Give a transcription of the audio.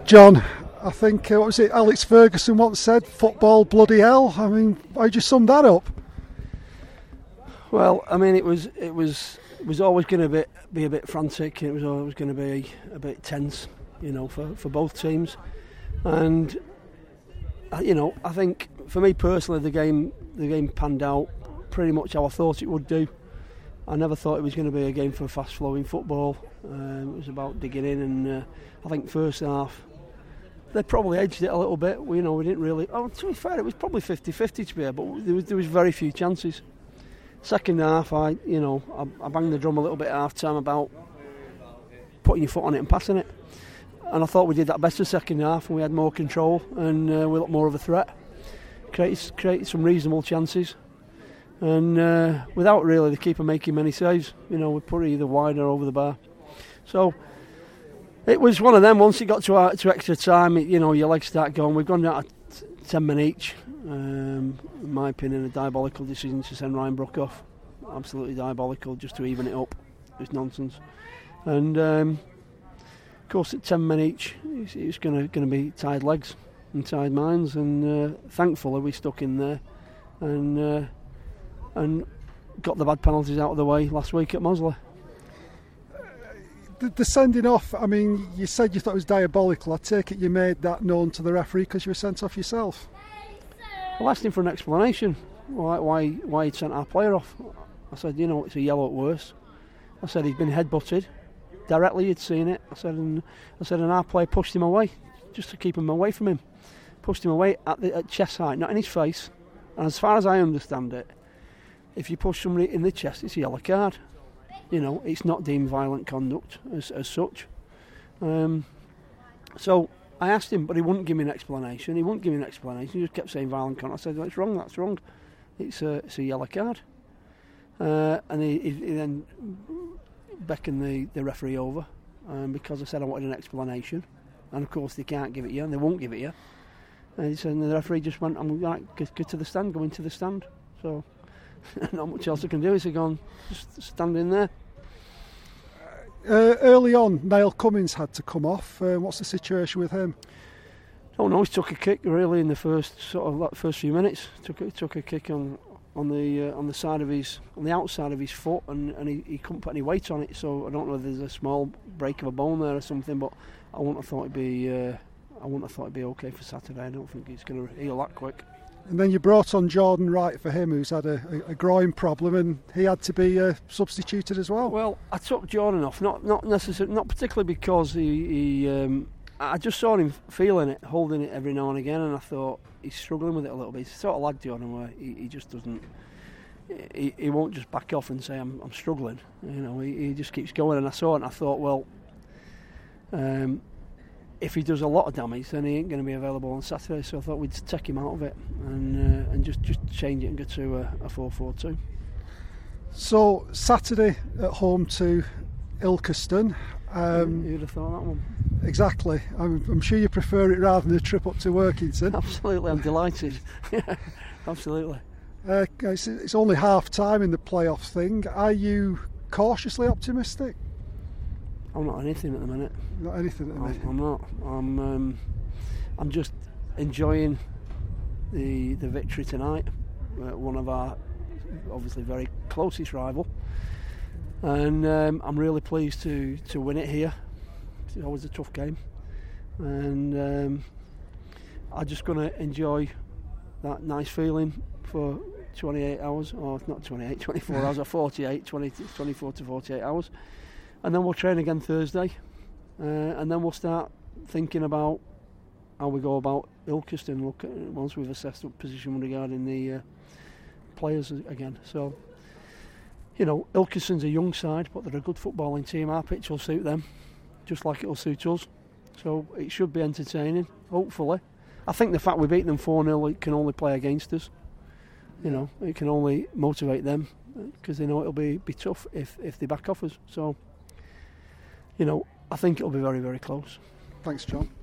John, I think, what was it, Alex Ferguson once said, football bloody hell. I mean, how'd you sum that up? Well, I mean, it was always going to be a bit frantic. It was always going to be a bit tense, for both teams. And, I think for me personally, the game panned out pretty much how I thought it would do. I never thought it was going to be a game for fast-flowing football. It was about digging in, and I think first half they probably edged it a little bit. We didn't really. Oh, to be fair, it was probably 50-50 to be fair, but there was very few chances. Second half, I banged the drum a little bit at half time about putting your foot on it and passing it, and I thought we did that better second half, and we had more control and we looked more of a threat. Created some reasonable chances. And without really the keeper making many saves, we put it either wide or over the bar. So it was one of them. Once it got to extra time, your legs start going. We've gone down to 10 men each. In my opinion, a diabolical decision to send Ryan Brook off. Absolutely diabolical, just to even it up. It's nonsense. And of course, at 10 men each, it's going to be tired legs and tired minds. And thankfully, we stuck in there and got the bad penalties out of the way last week at Mosley. The sending off, I mean, you said you thought it was diabolical. I take it you made that known to the referee because you were sent off yourself. Well, I asked him for an explanation why he'd sent our player off. I said, it's a yellow at worst. I said he'd been headbutted directly, he'd seen it. I said, and our player pushed him away just to keep him away from him. Pushed him away at chest height, not in his face. And as far as I understand it, if you push somebody in the chest, it's a yellow card. It's not deemed violent conduct as such. So I asked him, but he wouldn't give me an explanation. He just kept saying violent conduct. I said, that's wrong. It's a yellow card. And he then beckoned the referee over because I said I wanted an explanation. And of course they can't give it you, and they won't give it you. And the referee just went, I'm like, go to the stand, go into the stand. So not much else I can do. Is go just stand in there. Early on, Niall Cummins had to come off. What's the situation with him? Oh no, he took a kick really in the first few minutes. Took a kick on the side of on the outside of his foot, and he couldn't put any weight on it. So I don't know if there's a small break of a bone there or something, but I wouldn't have thought it'd be okay for Saturday. I don't think he's going to heal that quick. And then you brought on Jordan Wright for him, who's had a groin problem, and he had to be substituted as well. Well, I took Jordan off, not particularly because I just saw him feeling it, holding it every now and again, and I thought he's struggling with it a little bit. He's the sort of lad, Jordan, where he just doesn't. He won't just back off and say I'm struggling. He just keeps going, and I saw it, and I thought, well. If he does a lot of damage, then he ain't going to be available on Saturday. So I thought we'd take him out of it and just change it and go to a 4-4-2. So Saturday at home to Ilkeston. Who'd have thought that one? Exactly. I'm sure you prefer it rather than a trip up to Workington. Absolutely, I'm delighted. Yeah, absolutely. It's only half time in the playoff thing. Are you cautiously optimistic? I'm not anything at the minute. Not anything at the minute. I'm not. I'm just enjoying the victory tonight. One of our obviously very closest rival, and I'm really pleased to win it here. It's always a tough game, and I'm just going to enjoy that nice feeling for 28 hours, or not 28, 24 hours, or 48, 24 to 48 hours. And then we'll train again Thursday, and then we'll start thinking about how we go about Ilkeston. Once we've assessed the position regarding the players again. So, Ilkeston's a young side, but they're a good footballing team. Our pitch will suit them, just like it'll suit us. So it should be entertaining, hopefully. I think the fact we beat them 4-0, it can only play against us. It can only motivate them because they know it'll be tough if they back off us. So. I think it'll be very, very close. Thanks, John.